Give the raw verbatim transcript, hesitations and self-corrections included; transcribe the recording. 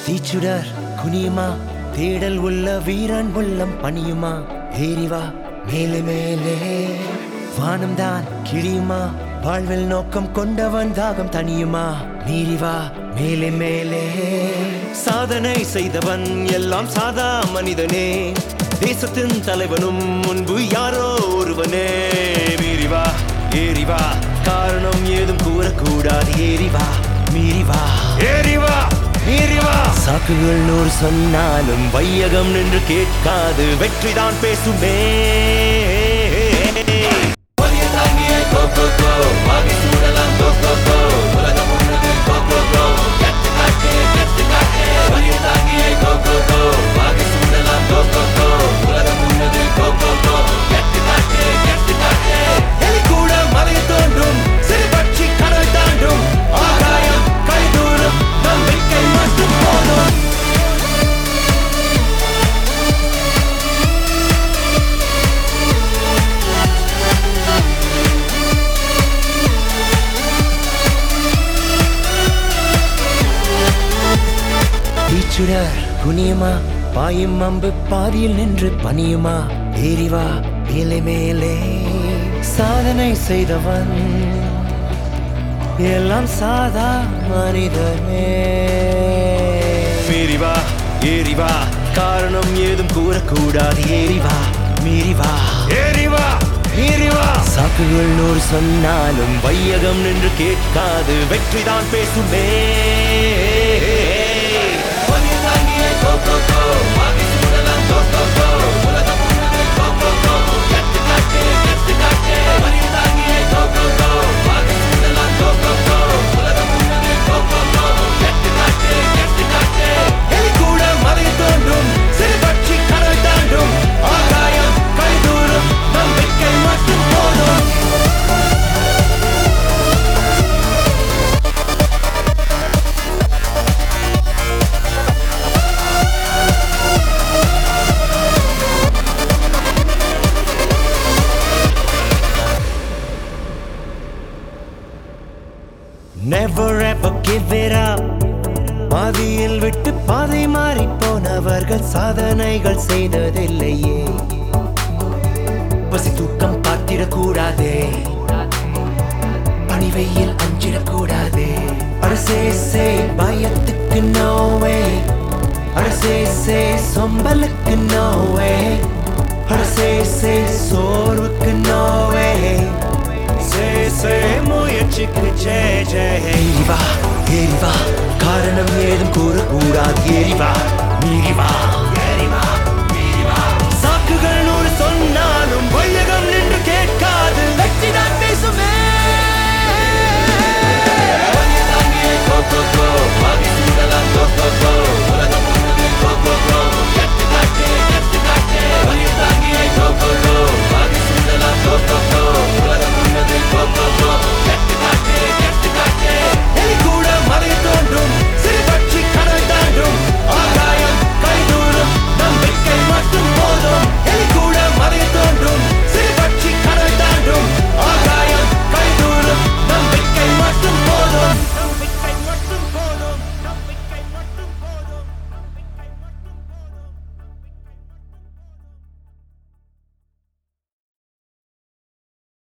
தீச்சுடர் குனியுமா தேடல் உள்ள வீரன் உள்ளம் பணியுமா ஏறிவா மேலே மேலே வானம் தான் கிழியுமா வாழ்வில் நோக்கம் கொண்டவன் தாகம் தனியுமா மீறிவா மேலே மேலே சாதனை செய்தவன் எல்லாம் சாதா மனிதனே தேசத்தின் தலைவனும் முன்பு யாரோ ஒருவனே மீறிவா ஏறிவா காரணம் ஏதும் கூறக்கூடாது ஏறிவா மீறிவா ஏறிவா மீறிவா சாக்குகள் நூறு சொன்னாலும் வையகம் நின்று கேட்காது வெற்றிதான் பேசுமே தீச்சுடர் குனியுமா பாயும் அம்பு பாதியில் நின்று பணியுமா ஏறிவா மேலே மேலே சாதனை செய்தவன் எல்லாம் சாதா மனிதனே மீறிவா ஏறிவா காரணம் ஏதும் கூறக்கூடாது ஏறிவா மீறிவா ஏறிவா மீறிவா சாக்குகள் நூறு சொன்னாலும் வையகம் நின்று கேட்காது வெற்றிதான் பேசுமே Never ever give it up. பாதியில் விட்டு பாதை மாறி போனவர்கள் சாதனைகள் செய்ததில்லையே பசி தூக்கம் பார்த்திடக்கூடாதே பணிவையில் அஞ்சிடக்கூடாதே அரசே சே பயத்துக்கு நோவே அரசே சே சொம்பலுக்கு நோவே அரசே சே சோர்வுக்கு நோவே Say, say, முயற்சிக்கு ஜெய் ஜெய்